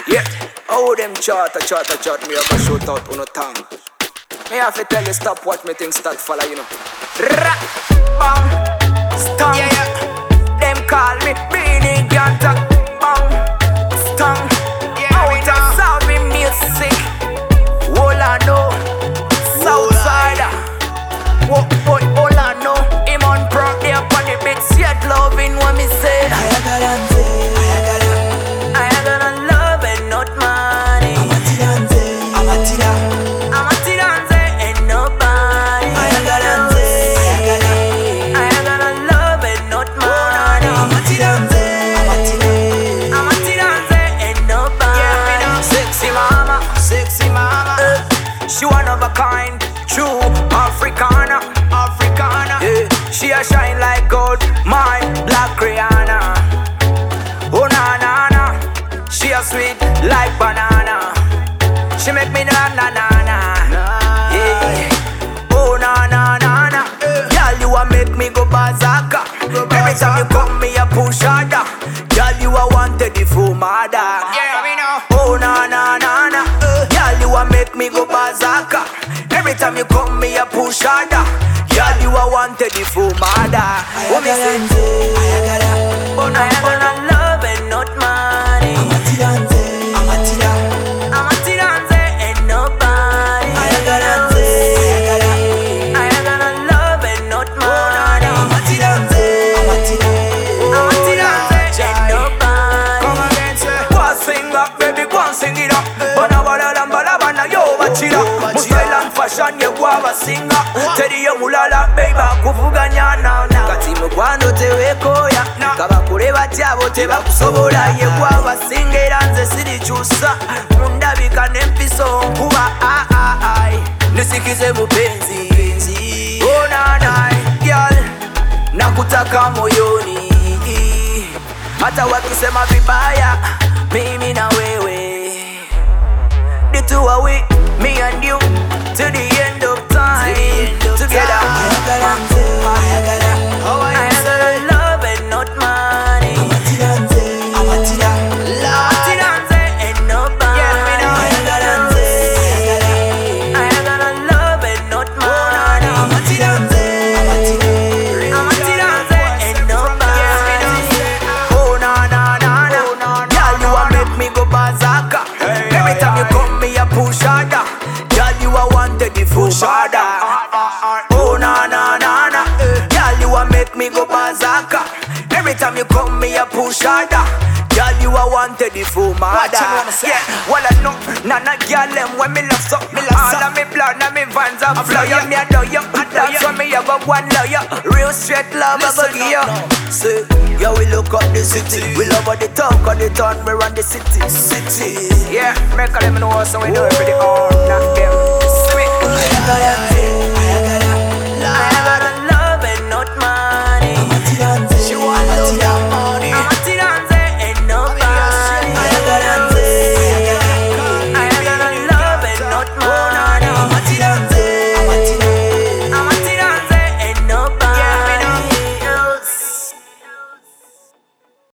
Yeah, how them chat me up and shoot out on a tongue. Me have to tell you stop what me think start follow, you know. Bang, stung. Yeah, yeah. Them call me Beanie Ganta. Bang, stung. Yeah, out of Salvi music. All I know, Southside. What boy, all I know. Him on pro, they up on the big yet loving what me say. I got love and not money. She one of a kind, true Africana. Yeah, she a shine like gold, my black Rihanna. Oh na na na, she a sweet like banana. She make me na na na na. Yeah. Oh na na na na, girl you a make me go bazooka. Every time you come me a push harder. Girl you a wanted the full mother. Yeah, me know. Oh na na na na, girl you a make me go bazooka. Every time you come me a push harder. Girl you a wanted the full mother. What me say? Oh na na na, love and not money. Sing it up, bana yo bachira. Mustyle and fashion ye guava singer. Teddy yo mulala baby kuvuganya na. Kati mukwano tewekoya. Kaba kureba tyabo teba kusobola ye guava singera nze sirikyusa. Mundabika n'empiso nkuba ai. Nisikize mupenzi. Oh na na, girl, nakutaka moyoni. Hata wakisema vibaya, mimi na wewe. The two are we, me and you, to the end of time, together. I got love and not money. And no money. I got love and not money. And no money. Oh na na na na, girl you a make me go bazooka. Every time you come me a push harder. Girl you a wanted the full harder. Oh na na na na, girl you a make me go bazooka. Every time you come me a push harder. Girl you a wanted the full mother. Yeah, well I know, nana girl them when me love so. All of me blood, now me vans and flyer. Me a know you, that's why me a go one lawyer. Real straight love I go give you. See, yeah we look up the city. We love all the talk of the town, we run the city. Yeah, make all them know so we do it for the arm, knock them